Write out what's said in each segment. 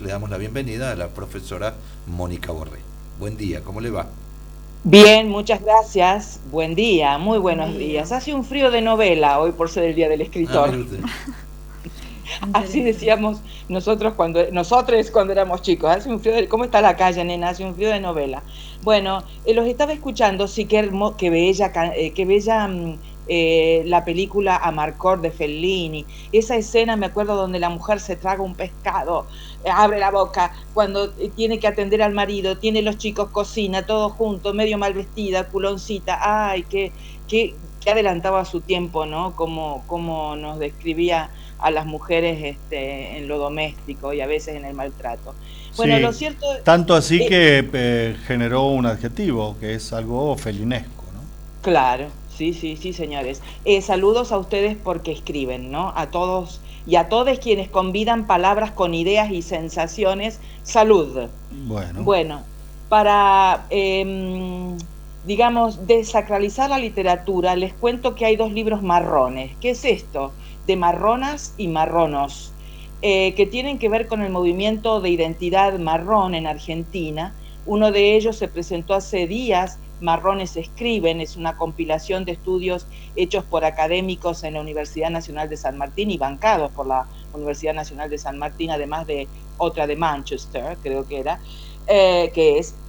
le damos la bienvenida a la profesora Mónica Borré. Buen día, ¿cómo le va? Bien, muchas gracias. Buen día, muy Buen buenos día. días. Hace un frío de novela hoy por ser el Día del Ah, Escritor. mire usted. Así Interesante. decíamos nosotros cuando éramos chicos. Hace un frío ¿cómo está la calle, nena? Hace un frío de novela. Bueno, los estaba escuchando, sí, qué bella, qué bella la película Amarcord de Fellini. Esa escena, me acuerdo, donde la mujer se traga un pescado, abre la boca, cuando tiene que atender al marido, tiene los chicos, cocina, todo junto, medio mal vestida, culoncita. Ay, qué adelantaba su tiempo, ¿no? Como nos describía a las mujeres en lo doméstico y a veces en el maltrato. Bueno, lo Sí, cierto, tanto así eh, que generó un adjetivo que es algo felinesco, ¿no? claro, sí, sí, sí, señores. Saludos a ustedes porque escriben, ¿no? A todos y a todos quienes convidan palabras con ideas y sensaciones. Salud. Bueno, Bueno, para, digamos, desacralizar la literatura, les cuento que hay dos libros marrones. ¿Qué es esto? De marronas y marronos, que tienen que ver con el movimiento de identidad marrón en Argentina. Uno de ellos se presentó hace días, Marrones Escriben, es una compilación de estudios hechos por académicos en la Universidad Nacional de San Martín y bancados por la Universidad Nacional de San Martín, además de otra de Manchester, creo que era, que es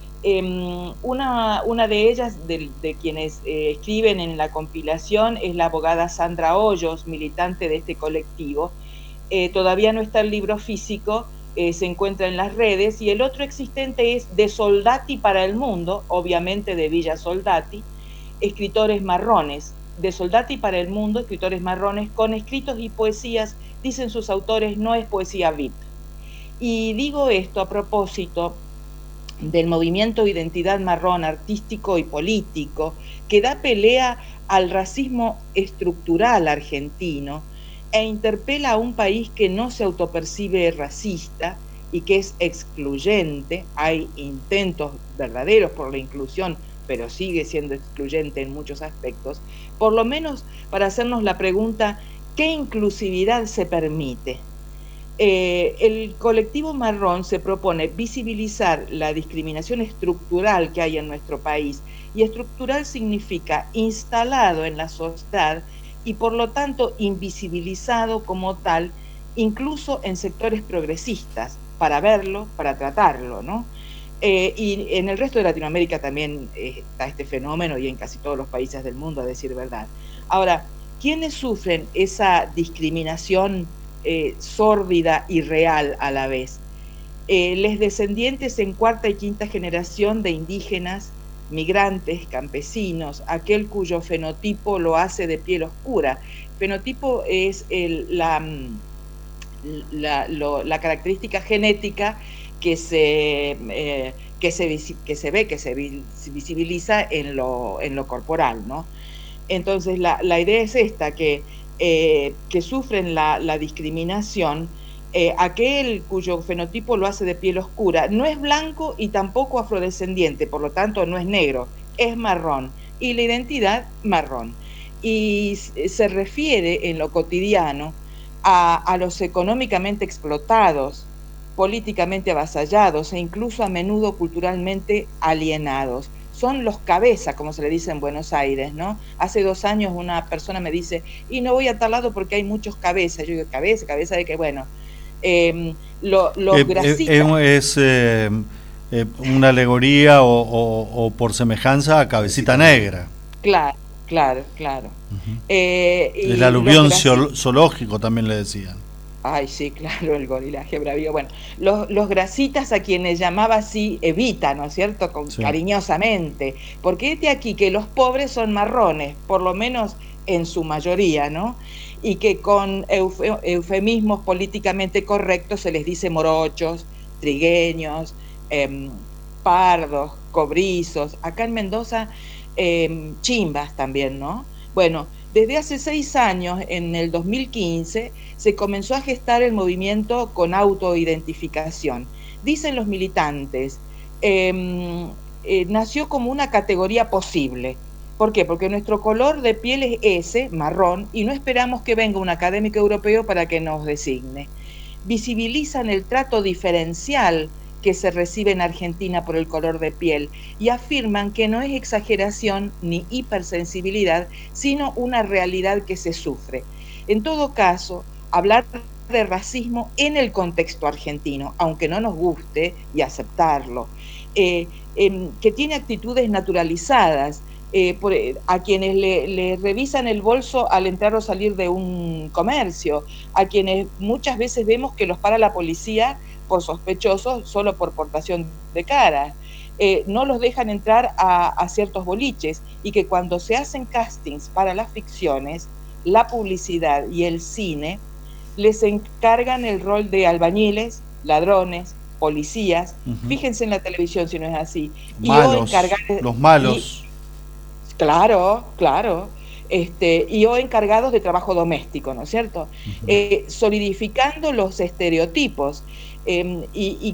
una de ellas, de quienes escriben en la compilación, es la abogada Sandra Hoyos, militante de este colectivo. Todavía no está el libro físico, se encuentra en las redes, y el otro existente es De Soldati para el Mundo, obviamente de Villa Soldati, escritores marrones. De Soldati para el Mundo, escritores marrones, con escritos y poesías, dicen sus autores, no es poesía VIP. Y digo esto a propósito del movimiento de identidad marrón artístico y político que da pelea al racismo estructural argentino e interpela a un país que no se autopercibe racista y que es excluyente. Hay intentos verdaderos por la inclusión, pero sigue siendo excluyente en muchos aspectos, por lo menos para hacernos la pregunta, ¿qué inclusividad se permite? El colectivo marrón se propone visibilizar la discriminación estructural que hay en nuestro país, y estructural significa instalado en la sociedad y por lo tanto invisibilizado como tal, incluso en sectores progresistas, para verlo, para tratarlo, ¿no? Y en el resto de Latinoamérica también está este fenómeno, y en casi todos los países del mundo, a decir verdad. Ahora, ¿quiénes sufren esa discriminación sórdida y real a la vez? Les descendientes en cuarta y quinta generación de indígenas, migrantes, campesinos, aquel cuyo fenotipo lo hace de piel oscura. Fenotipo es la característica genética que se visibiliza en lo corporal, ¿no? Entonces la idea es esta, que sufren la discriminación, aquel cuyo fenotipo lo hace de piel oscura, no es blanco y tampoco afrodescendiente, por lo tanto no es negro, es marrón, y la identidad marrón. Y se refiere en lo cotidiano a los económicamente explotados, políticamente avasallados e incluso a menudo culturalmente alienados. Son los cabeza, como se le dice en Buenos Aires, ¿no? Hace 2 años una persona me dice, y no voy a tal lado porque hay muchos cabezas. Yo digo, cabeza de que, bueno, los grasitas. es una alegoría o por semejanza a Cabecita Cabecita Negra. Negra. Claro, claro, claro. Ujú. El Y los aluvión grasitas. zoológico también le decían. Ay, sí, claro, el gorilaje bravío. Bueno, los grasitas, a quienes llamaba así Evita, ¿no es cierto? Sí. Cariñosamente. Porque este aquí que los pobres son marrones, por lo menos en su mayoría, ¿no? Y que con eufemismos políticamente correctos se les dice morochos, trigueños, eh, pardos, cobrizos. Acá en Mendoza, chimbas también, ¿no? Bueno, desde hace 6 años, en el 2015, se comenzó a gestar el movimiento con autoidentificación. Dicen los militantes, nació como una categoría posible. ¿Por qué? Porque nuestro color de piel es ese, marrón, y no esperamos que venga un académico europeo para que nos designe. visibilizan el trato diferencial que se recibe en Argentina por el color de piel y afirman que no es exageración ni hipersensibilidad, sino una realidad que se sufre. En todo caso, hablar de racismo en el contexto argentino, aunque no nos guste, y aceptarlo, que tiene actitudes naturalizadas, a quienes le revisan el bolso al entrar o salir de un comercio, a quienes muchas veces vemos que los para la policía por sospechosos solo por portación de cara, no los dejan entrar a ciertos boliches, y que cuando se hacen castings para las ficciones, la publicidad y el cine les encargan el rol de albañiles, ladrones, policías. Fíjense en la televisión si no es así. Malos, los malos. Claro. Y o encargados de trabajo doméstico, ¿no es cierto? Solidificando los estereotipos. Y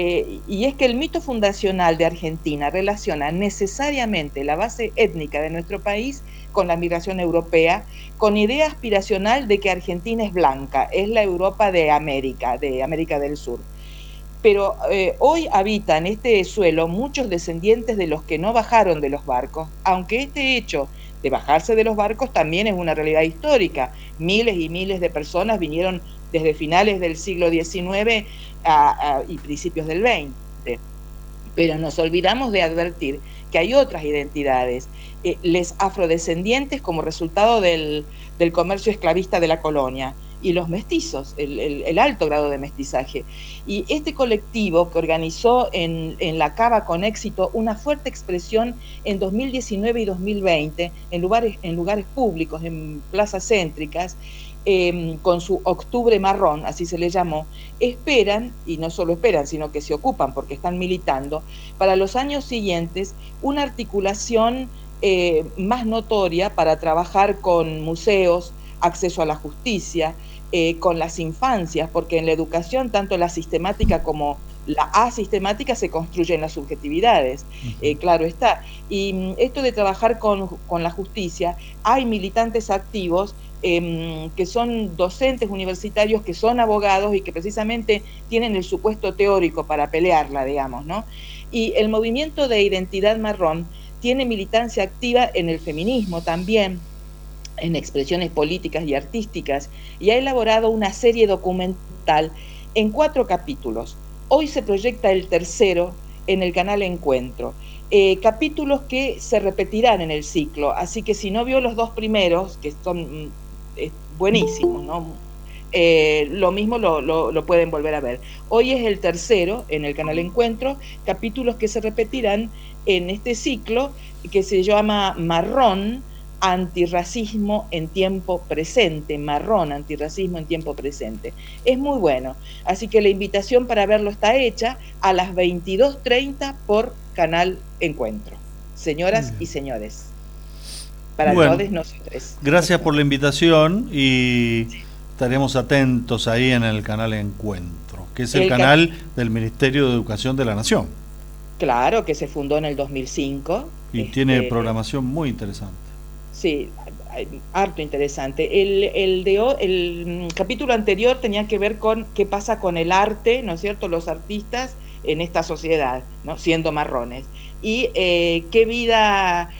es que el mito fundacional de Argentina relaciona necesariamente la base étnica de nuestro país con la migración europea, con idea aspiracional de que Argentina es blanca, es la Europa de América del Sur. Pero hoy habitan este suelo muchos descendientes de los que no bajaron de los barcos, aunque este hecho de bajarse de los barcos también es una realidad histórica. Miles y miles de personas vinieron desde finales del siglo XIX y principios del XX. Pero nos olvidamos de advertir que hay otras identidades, les afrodescendientes como resultado del comercio esclavista de la colonia, y los mestizos, el alto grado de mestizaje. Y este colectivo que organizó en la Cava con éxito una fuerte expresión en 2019 y 2020 en lugares públicos, en plazas céntricas, con su Octubre Marrón, así se le llamó, esperan, y no solo esperan, sino que se ocupan porque están militando, para los años siguientes una articulación más notoria para trabajar con museos, acceso a la justicia, con las infancias, porque en la educación tanto la sistemática como la asistemática se construyen las subjetividades, claro está. Y esto de trabajar con la justicia, hay militantes activos que son docentes universitarios, que son abogados y que precisamente tienen el supuesto teórico para pelearla, digamos, ¿no? Y el movimiento de identidad marrón tiene militancia activa en el feminismo también, en expresiones políticas y artísticas, y ha elaborado una serie documental en 4 capítulos. Hoy se proyecta el tercero en el canal Encuentro. Capítulos que se repetirán en el ciclo, así que si no vio los 2 primeros, que son buenísimos, ¿no? Lo mismo lo pueden volver a ver. Hoy es el tercero en el canal Encuentro, capítulos que se repetirán en este ciclo que se llama Marrón, antirracismo en tiempo presente, marrón, antirracismo en tiempo presente. Es muy bueno, así que la invitación para verlo está hecha a las 22:30 por Canal Encuentro. Señoras y señores, para todos nosotros. Gracias por la invitación y estaremos atentos ahí en el Canal Encuentro, que es el canal del Ministerio de Educación de la Nación. Claro, que se fundó en el 2005. Y tiene programación muy interesante. Sí, harto interesante. El capítulo anterior tenía que ver con qué pasa con el arte, ¿no es cierto?, los artistas en esta sociedad, ¿no?, siendo marrones. Y qué vida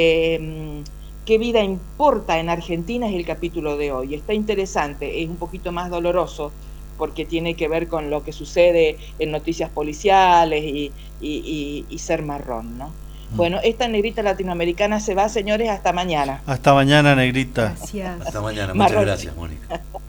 importa en Argentina es el capítulo de hoy. Está interesante, es un poquito más doloroso porque tiene que ver con lo que sucede en noticias policiales y ser marrón, ¿no? Bueno, esta negrita latinoamericana se va, señores, hasta mañana. Hasta mañana, negrita. Gracias. Hasta mañana, muchas gracias, Mónica.